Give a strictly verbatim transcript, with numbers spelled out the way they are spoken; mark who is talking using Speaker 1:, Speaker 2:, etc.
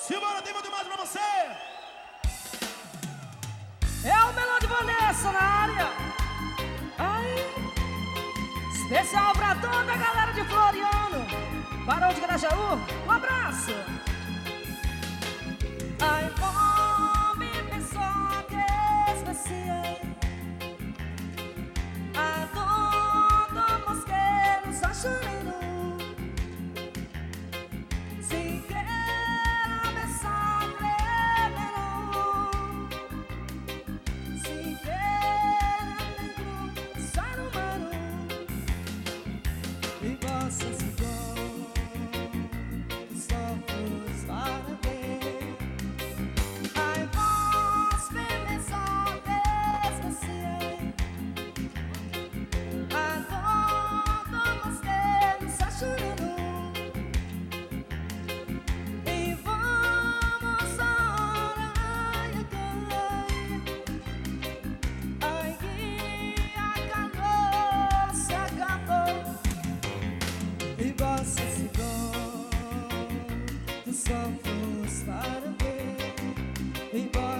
Speaker 1: Simbora, tem muito mais pra você.
Speaker 2: É o Melão de Vanessa na área. Ai. Especial pra toda a galera de Floriano, Barão de Grajaú, um abraço. Ai, come pessoa que especial. A todo mosqueiro só chorando. Se quer besar melão, se quer negro, sai no mano. E você se deu, só fez para ver. Ai, você pensou que esqueci. A todo mosqueiro só chorando. E vamos orar e ai, que a calor se acabou. E você se deu, tu só foste para ver. E